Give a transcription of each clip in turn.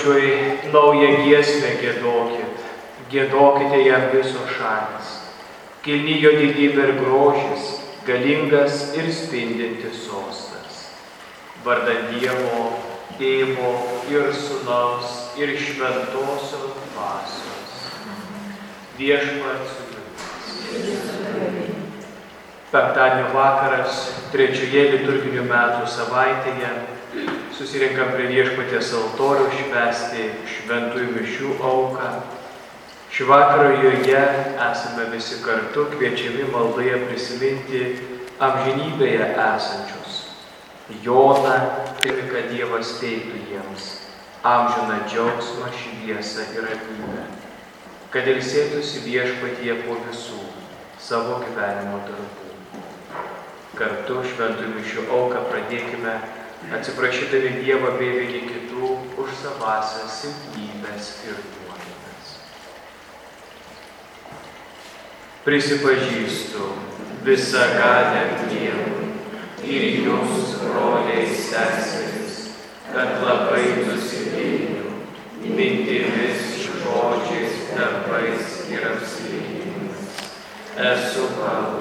viešpačiui naują giesmę giedokit, giedokite jam visos šalys. Kilni jo didybė ir grožis, galingas ir spindintis sostas. Vardan Dievo, Tėvo ir Sūnaus ir Šventosios Dvasios. Viešpats su jumis. Penktadienio vakaras, trečioje liturginių metų savaitėje, susirinkam prie Viešpaties altoriaus švęsti šventųjų mišių auką. Šį vakarą joje esame visi kartu kviečiami maldoje prisiminti amžinybėje esančius. Joną ir kad Dievas teiktų jiems amžiną džiaugsmą, šviesą ir ramybę, kad ilsėtųsi Viešpatyje po visų savo gyvenimo darbų. Kartu šventųjų mišių auką pradėkime atsiprašydami Dievą bei vieni kitų už savąsias silpnybes ir nuodėmes. Prisipažįstu visagaliam Dievui ir jums, broliai seserys, kad labai nusidėjau mintimis, žodžiais, darbais ir apsileidimais. Esu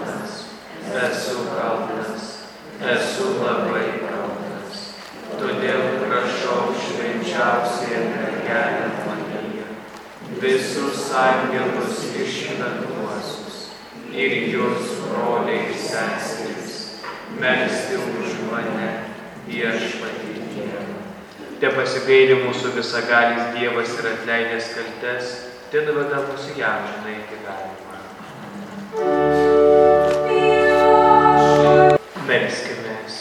kaltas, labai kaltas. Todėl prašau švenčiausiąją mergelę Mariją, visus angelus ir šventuosius, ir jūs, broliai ir seserys, melsti už mane Viešpatį Dievą. Te pasigaili mūsų visagalis Dievas ir atleidęs kaltes, te daveda mūsų į amžinąjį gyvenimą. Melskimės.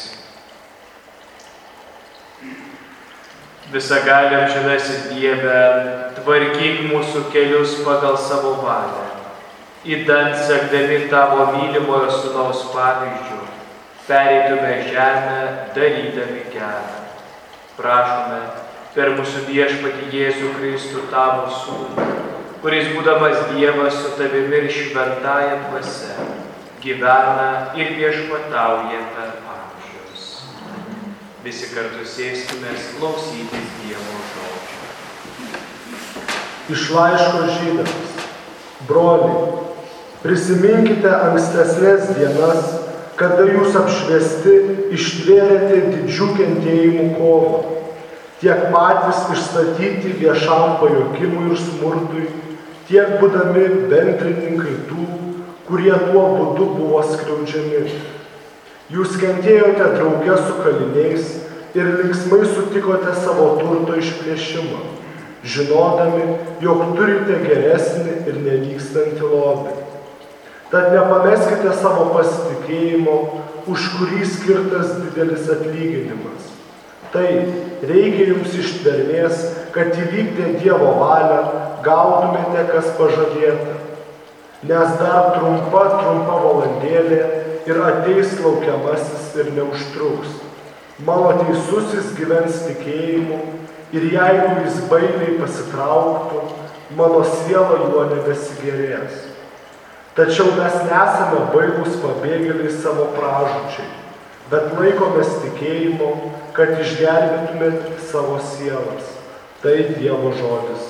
Visagaliam amžinasis Dieve, tvarkyk mūsų kelius pagal savo valią. Idant sekdami tavo mylimojo Sūnaus pavyzdžiu, pereitume žemę, darydami gerą. Prašome per mūsų Viešpatį Jėzų Kristų tavo Sūnų, kuris būdamas Dievas su tavimi ir šventąja dvasia, gyvena ir viešpatauja per amžius. Visi kartu sėskimės klausytis Dievo žodžio. Iš laiško Žydams. Broliai, prisiminkite ankstesnės dienas, kada jūs apšviesti ištvėrėte didžių kentėjimų kovą, tiek patys išstatyti viešam pajuokimui ir smurtui, tiek būdami bendrininkai tų, kurie tuo būdu buvo skriaudžiami. Jūs kentėjote drauge su kaliniais ir linksmai sutikote savo turto išplėšimą, žinodami, jog turite geresnį ir nevykstantį lobį. Tad nepameskite savo pasitikėjimo, už kurį skirtas didelis atlyginimas. Tai reikia jums ištvermės, kad įvykdę Dievo valią gautumėte, kas pažadėta. Nes dar trumpa valandėlė ir ateis laukiamasis ir neužtruks. Mano teisusis gyvens tikėjimu ir jeigu jis bailiai pasitrauktų, mano siela juo nebesigerės. Tačiau mes nesame bailūs pabėgėliai savo pražūčiai, bet laikomės tikėjimo, kad išgelbėtumėte savo sielas. Tai Dievo žodis.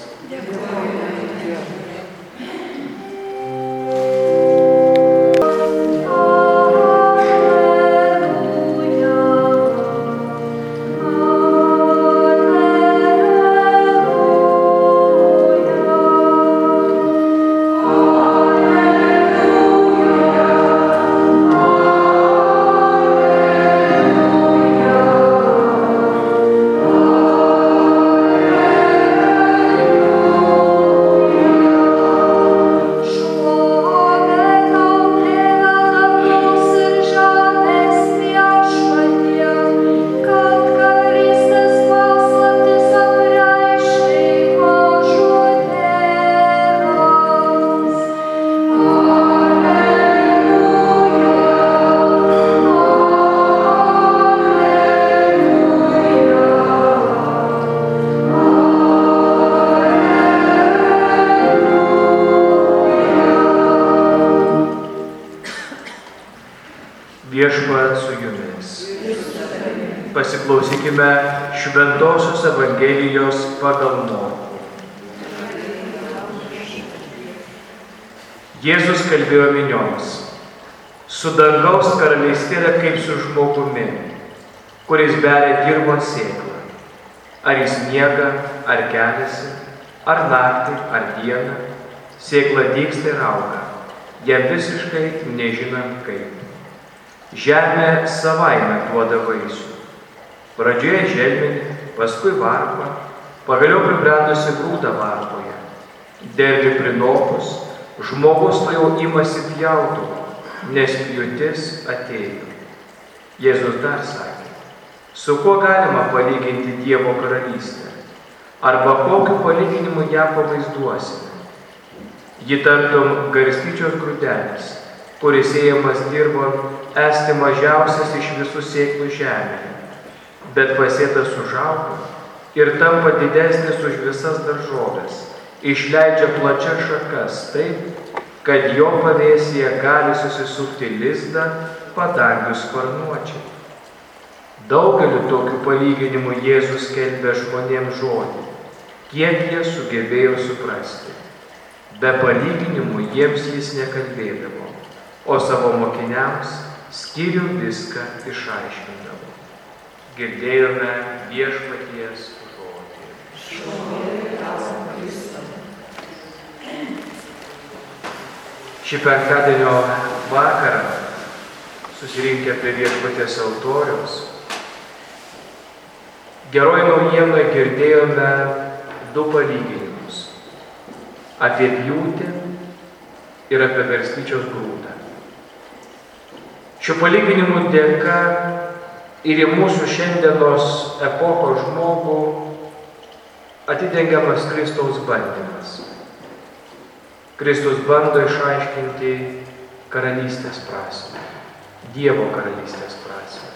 Pasiklausykime Šventosios Evangelijos pagal Morkų. Jėzus kalbėjo minioms: su dangaus karalystė yra kaip su žmogumi, kuris beria dirvon sėklą. Ar jis miega, ar keliasi, ar naktį, ar dieną, sėkla dygsta ir auga, jam visiškai nežinant kaip. Žemė savaime duoda vaisių. Pradžioje želmenį, paskui varpą, pagaliau pribrendusi grūdą varpoje. Derliui prinopus, žmogus to jau imasi pjautų, nes pjūtis atėjo. Jėzus dar sakė: su kuo galima palyginti Dievo karalystę? Arba kokiu palyginimu ją pavaizduosime? Ji tartum garstyčios grūdelis, kuris ėjamas dirbon, esti mažiausias iš visų sėklų žemėje, bet pasėtas užauga ir tampa didesnis už visas daržoves, išleidžia plačias šakas taip, kad jo pavėsyje gali susisukti lizdą padangių sparnuočiai. Daugeliu tokių palyginimų Jėzus skelbė žmonėms žodį, kiek jie sugebėjo suprasti. Be palyginimų jiems jis nekalbėdavo, o savo mokiniams skyrium viską išaiškindavo. Girdėjome Viešpaties žodį. Šį penktadienio vakarą, susirinkę prie Viešpaties altoriaus, geroji naujiena girdėjome du palyginimus – apie pjūtį ir apie garstyčios grūdą. Šių palyginimų dėka ir į mūsų šiandienos epochos žmogų atidengiamas Kristaus bandymas. Kristus bando išaiškinti karalystės prasmę, Dievo karalystės prasmę.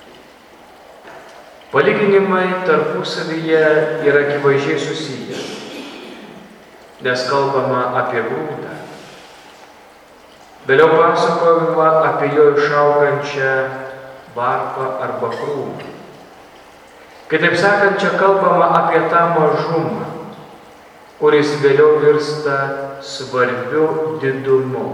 Palyginimai tarpusavyje yra akivaizdžiai susiję, nes kalbama apie grūdą. Vėliau pasakojama apie jo išaugančią varpą arba krūmą. Kitaip sakant, čia kalbama apie tą mažumą, kuris vėliau virsta svarbiu didumu.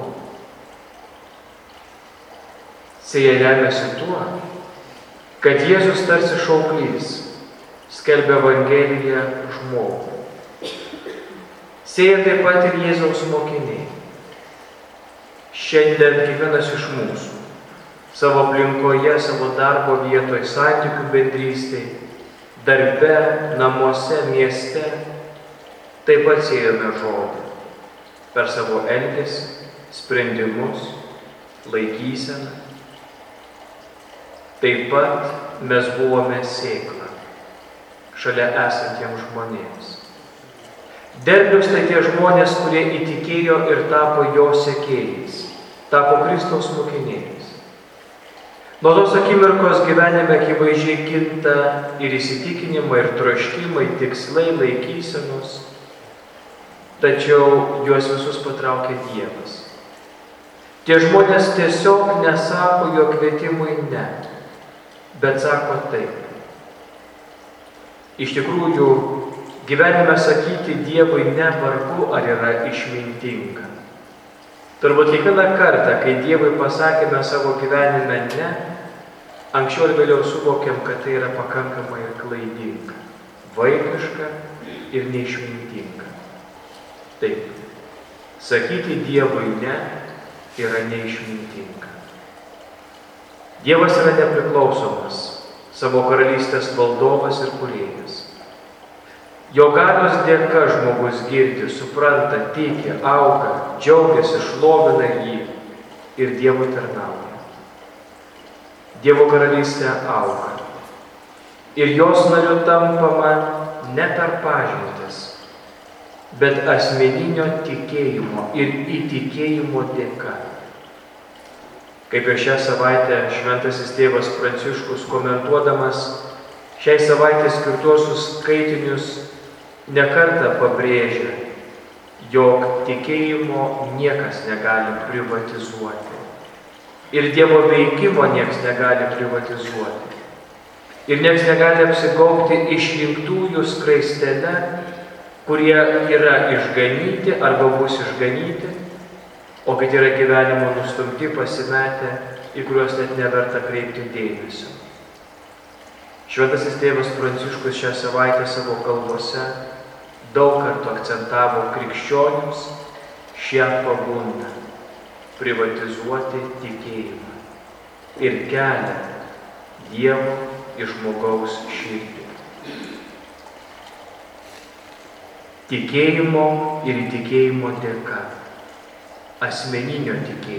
Sėja remiasi tuo, kad Jėzus tarsi šauklys skelbia Evangeliją žmogui. Sėja taip pat ir Jėzaus mokiniai. Šiandien kiekvienas iš mūsų savo aplinkoje, savo darbo vietoje, santykių bendrystėje, darbe, namuose, mieste, taip pat sėjome žodį per savo elgesį, sprendimus, laikyseną. Taip pat mes buvome sėkla šalia esantiems žmonėms. Derlius tai tie žmonės, kurie įtikėjo ir tapo jo sekėjais, tapo Kristaus mokiniais. Nuo tos akimirkos gyvenime akivaizdžiai kinta ir įsitikinimai, ir troškimai, tikslai, laikysenos, tačiau juos visus patraukia Dievas. Tie žmonės tiesiog nesako jo kvietimui ne, bet sako taip. Iš tikrųjų, gyvenime sakyti Dievui ne vargu ar yra išmintinga. Turbūt kiekvieną kartą, kai Dievui pasakėme savo gyvenime ne, anksčiau ir vėliau suvokiam, kad tai yra pakankamai klaidinga, vaikiška ir neišmintinga. Taip, sakyti Dievui ne yra neišmintinga. Dievas yra nepriklausomas, savo karalystės valdovas ir kūrėjas. Jo galios dėka žmogus girdi, supranta, tiki, auga, džiaugiasi, šlovina jį ir Dievui tarnauja. Dievo karalystė auga. Ir jos nariu tampama ne per pažintis, bet asmeninio tikėjimo ir įtikėjimo dėka. Kaip ir šią savaitę šventasis tėvas Pranciškus komentuodamas šiai savaitės skirtuosius skaitinius nekartą pabrėžia, jog tikėjimo niekas negali privatizuoti. Ir Dievo veikimo niekas negali privatizuoti. Ir niekas negali apsigaubti išrinktųjų skraistele, kurie yra išganyti arba bus išganyti, o kad yra gyvenimo nustumti, pasimetę, į kuriuos net neverta kreipti dėmesio. Šventasis tėvas Pranciškus šią savaitę savo kalbose daug kartų akcentavo krikščionims šią pagundą privatizuoti tikėjimą ir kelią Dievo į žmogaus širdį. Tikėjimo ir įtikėjimo dėka, asmeninio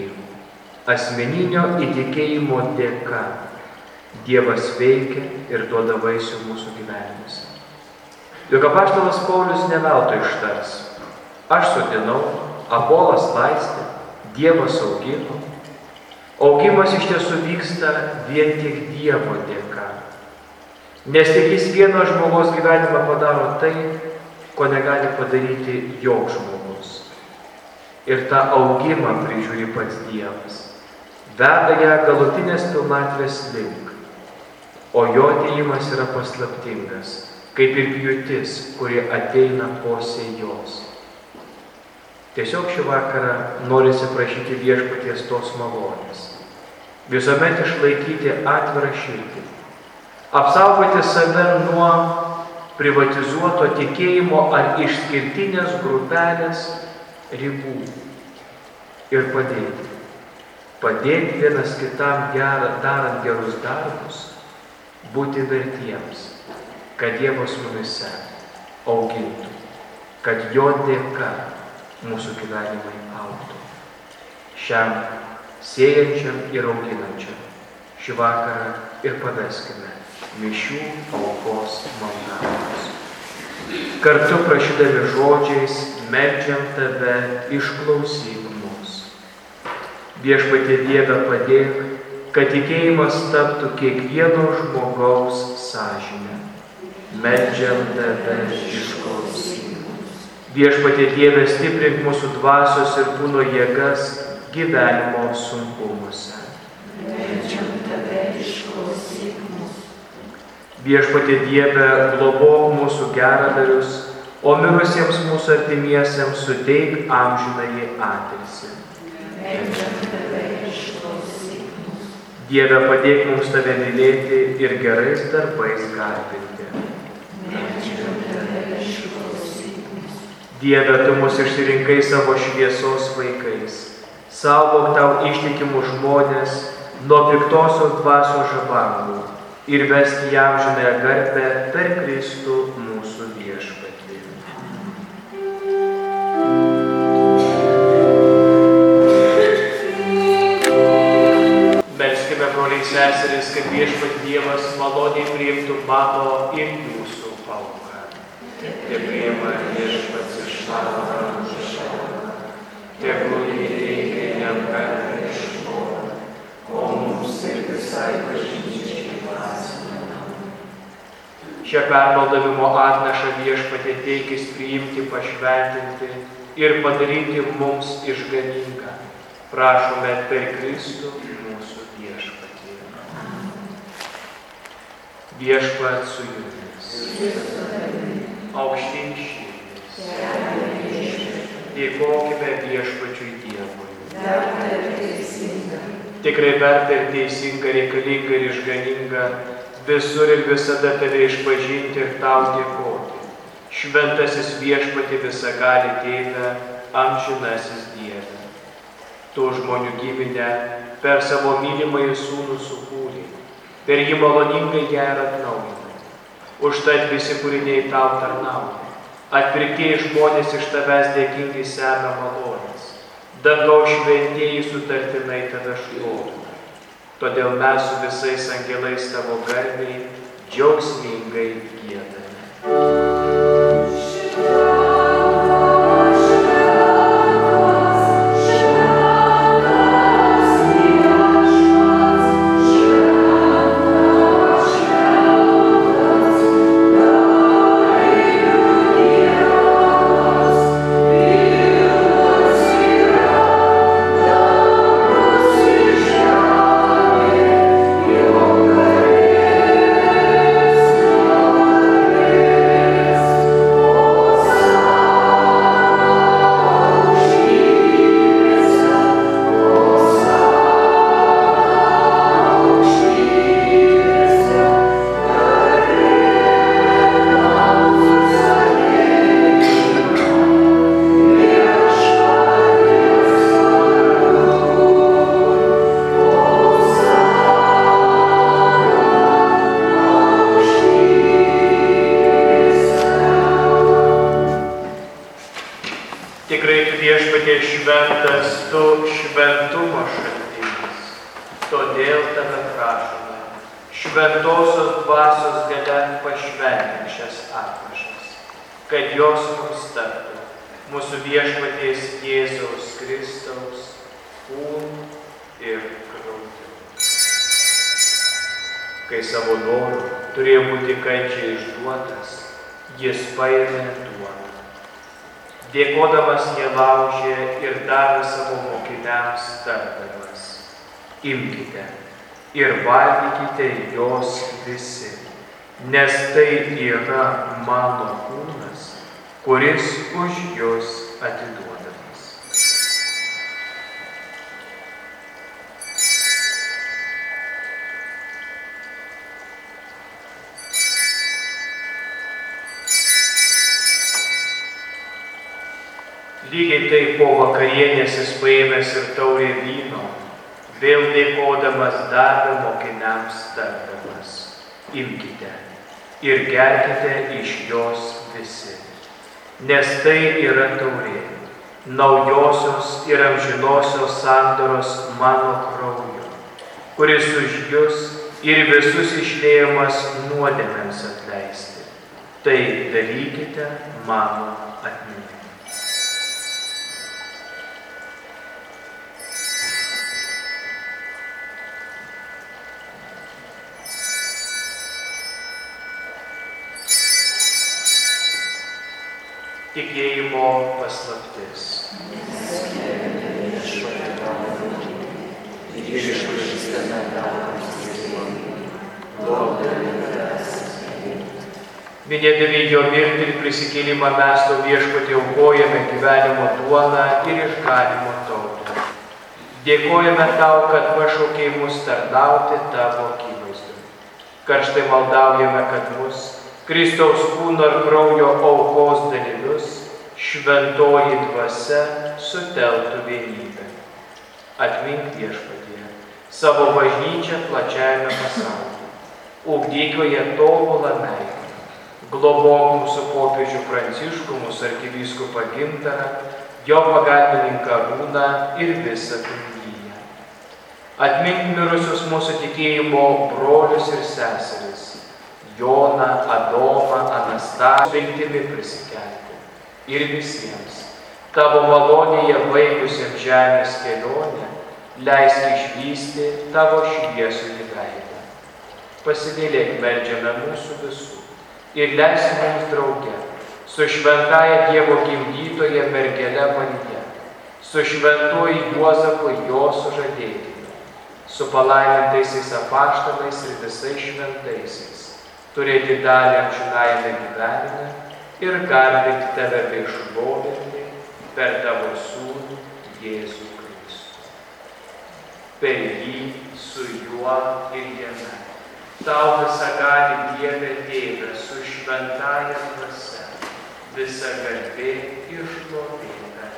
įtikėjimo dėka Dievas veikia ir duoda vaisių mūsų gyvenimuose. Juk apaštalas Paulius ne veltui ištars: aš sodinau, Apolas laistė, Dievas augino. Augimas iš tiesų vyksta vien tik Dievo dėka. Nes tik jis vieno žmogaus gyvenimą padaro tai, ko negali padaryti joks žmogus. Ir tą augimą prižiūri pats Dievas. Veda ją galutinės pilnatvės link. O jo atėjimas yra paslaptingas, kaip ir pjūtis, kuri ateina po sėjos. Tiesiog šį vakarą norisi prašyti Viešpaties tos malonės. Visuomet išlaikyti atvirą širdį. Apsaugoti save nuo privatizuoto tikėjimo ar išskirtinės grupelės ribų. Ir padėti vienas kitam darant gerus darbus, būti vertiems, kad Dievas mumise augintų, kad jo dėka mūsų gyvenimai augtų. Šiam sėjančiam ir auginančiam šį vakarą ir paveskime mišių aukos maldavimus. Kartu prašydami žodžiais meldžiam tave, išklausyk mus. Viešpatie Dieve, padėk, kad tikėjimas taptų kiekvieno žmogaus sąžinė. Meldžiam tave, išklausyk. Viešpatie Dieve, stiprink mūsų dvasios ir kūno jėgas gyvenimo sunkumuose. Meldžiam tave, išklausyk mus. Viešpatie Dieve, globok mūsų geradarius, o mirusiems mūsų artimiesiems suteik amžinąjį atilsį. Meldžiam tave, išklausyk mus. Dieve, padėk mums tave mylėti ir gerais darbais garbinti. Meldžiam tave, išklausyk mus. Dieve, tu mus išsirinkai savo šviesos vaikais. Saugok tau ištikimus žmonės nuo piktosios dvasios žabangų ir vesk į amžinąją garbę per Kristų mūsų Viešpatį. Melskime, broliai seserys, kad Viešpats Dievas maloniai priimtų mano ir jūsų auką. Te priima Viešpats iš mano rankų šalną, tegul įteikia jam garbę iš žmonių, o mums ir visai bažnyčiai dvasinę. Šią permaldavimo atnašą Viešpatie teikis priimti, pašventinti ir padaryti mums išganingą. Prašome per Kristų mūsų Viešpatį. Viešpats su jumis. Aukštyn širdis. Dėkokime Viešpačiui Dievui. Tikrai verta ir teisinga, reikalinga ir išganinga visur ir visada tave išpažinti ir tau dėkoti. Šventasis Viešpatie visagali Tėve, amžinasis Dieve. Tu žmonių giminę per savo mylimąjį sūnų sukūrei, per jį maloningai ją ir atnaujinai. Užtat visi kūriniai tau tarnauja. Atpirktieji žmonės iš tavęs dėkingai semia malonės. Dangaus šventieji sutartinai tave šlovina. Todėl mes su visais angelais tavo garbei džiaugsmingai giedame. ir šventas tu šventumo šaltinis. Todėl tave prašome, šventosios dvasios galia pašventink šias atnašas, kad jos mums taptų mūsų viešpaties Jėzaus Kristaus kūnu ir krauju. Kai savo noru turėjo būti kančiai išduotas, jis paėmė duoną. Dėkodamas jie laužė ir davė savo mokiniams tardamas: imkite ir valgykite jos visi, nes tai yra mano kūnas, kuris už jus atiduodamas. Lygiai taip po vakarienės jis paėmęs ir taurę vyno, vėl dėkodamas davė mokiniams tardamas: imkite ir gerkite iš jos visi, nes tai yra taurė, naujosios ir amžinosios sandoros mano krauju, kuris už jus ir visus išliejamas nuodėmėms atleisti. Tai darykite mano atminimui. Tikėjimo paslaptis. Minėdami jo mirtį ir prisikėlimą mes to viešpatį aukojame gyvenimo duoną ir išganimo tautą. Dėkojame tau, kad pašaukei mus tarnauti tavo akivaizdoje. Karštai maldaujame, kad mus Kristaus kūno ir kraujo aukos dalyvius šventoji dvasia sutelktų vienybę. Atmink viešpatie savo bažnyčią plačiajame pasaulyje, ugdyk joje tobulą meilę. Globok mūsų popiežių Pranciškų, mūsų arkivyskupą Gintarą, jo pagalbininką Arūną ir visą kunigiją. Atmink mirusius mūsų tikėjimo brolius ir seseris, Joną, Adomą, Anastasiją, viltimi prisikelti. Ir visiems tavo malonėje baigusiems žemės kelionę leisk išvysti tavo šviesųjį veidą. Pasigailėk, meldžiame mūsų visų ir leisk mums drauge su šventaja Dievo gimdytoja mergele Marija, su šventuoju Juozapu jo sužadėtiniu, su palaimintaisiais apaštalais ir visais šventaisiais, turėti dalį amžinajame gyvenime ir garbinti tave bei šlovinti per tavo sūnų Jėzų Kristų. Per jį, su juo ir jame, tau visagali Dieve Tėve su šventąja dvasia, visa garbė ir šlovė per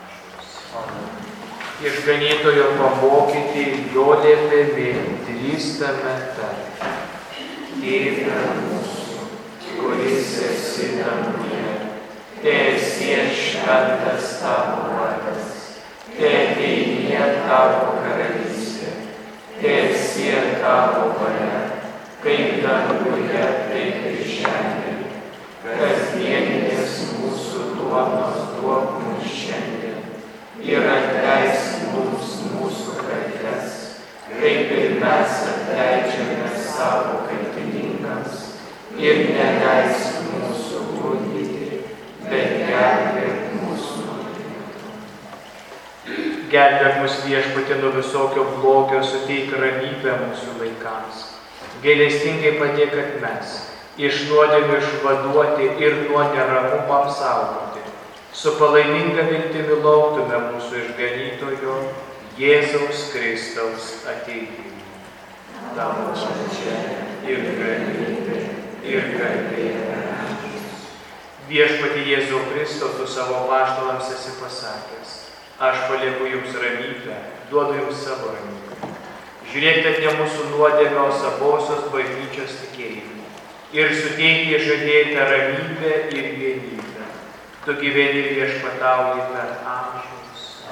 amžius. Išganytojo pamokyti jo liepėmi drįstame tarti: Tėve mūsų, kuris esi danguje, teesie šventas tavo vardas, teateinie tavo karalystė, teesie tavo valia, kaip danguje, taip ir žemėje. Kasdieninės mūsų duonos duok mums šiandien ir atleisk mums mūsų kaltes, kaip ir mes atleidžiame savo kaltininkams, ir neleisk mūsų gundyti, bet gelbėk mūsų nuo pikto. Gelbėk mus viešpatie nuo visokio blogio, suteik ramybę mūsų laikams. Gailestingai padėk, kad mes iš nuodėmių išvaduoti ir nuo neramumo apsaugoti, su palaiminga viltimi lauktume mūsų išganytojo Jėzaus Kristaus atėjimo. Tavo čia ir galybė, ir garbė. Viešpatie Jėzau Kristau, tu savo apaštalams esi pasakęs: aš palieku jums ramybę, duodu jums savo ramybę. Žiūrėkite ne mūsų nuodėmę, o savosios bažnyčios tikėjimą ir suteikti žadėtą ramybę ir vienybę. Tu gyveni viešpatauji per amžius.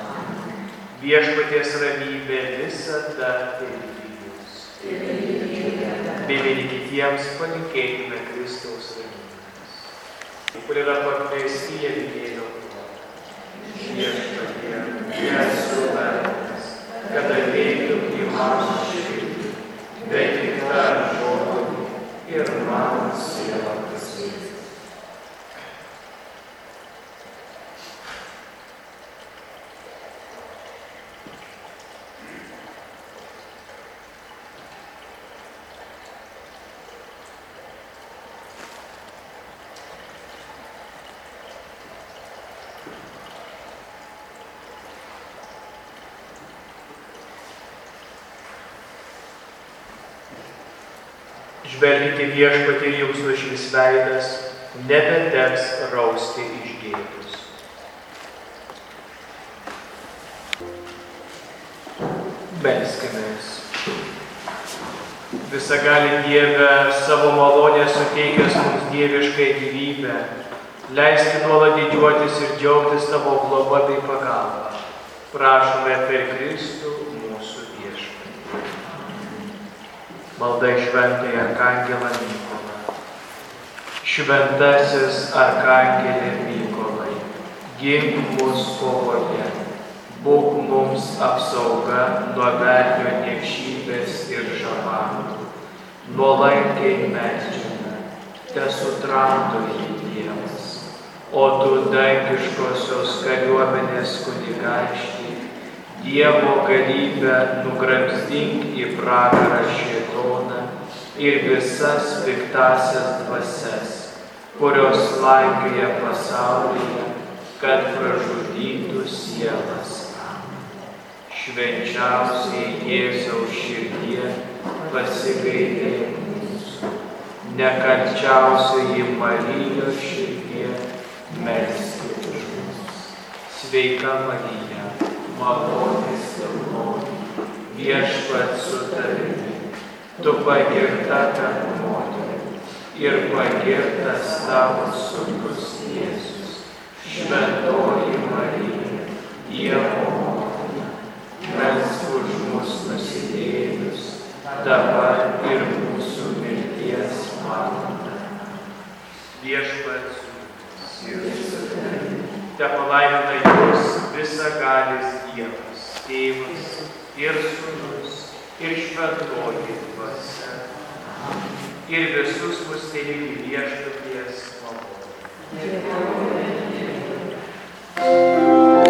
Viešpaties ramybė visada lydi jūs. Bei vieni kitiems palinkėkime Kristaus ramybės, kur yra pakviesti Jėvynėlio duona. Viešpatie, esu vertas, kad ateitum į mano širdį, bet tik tą žodį ir man siela pasveiktų. Žvelgite Viešpatį ir jums nušvis veidas, nebeteks rausti išgėdus. Melskimės. Visagali Dieve, savo malonę suteikęs mums dieviškai gyvybę, leiski nuolat didžiuotis ir džiaugtis tavo globa bei pagalba. Prašome per Kristų mūsų Viešpatį. Malda į šventąjį arkangelą Mykolą. Šventasis arkangelė Mykolai, gink mus kovoje, būk mums apsauga nuo velnio niekšybės ir žabantų. Nuolankiai meldžiame, tesutramdo jį Dievas, o tu dangiškosios kariuomenės kunigaikšti, Dievo galybę nugramzdink į pragarą šėtoną ir visas piktasias dvasias, kurios slankioja pasaulyje, kad pražudytų sielas. Švenčiausiai Jėzaus širdie pasigailėk mūsų, nekalčiausiai Marijos širdie melskit už mus. Sveika Marija, malonės pilnoji, Viešpats su tavimi, tu pagirta tarp moterų ir pagirtas tavo sūnus Jėzus. Šventoji Marija, Dievo motina, melsk už mus nusidėjėlius, dabar ir mūsų mirties valandą. Viešpats ir su tavimi, tepalaimina jūs visagalis Dievas, Tėvas ir Sūnus ir Šventoji Dvasia, ir visus mus teikia Viešpaties malonė.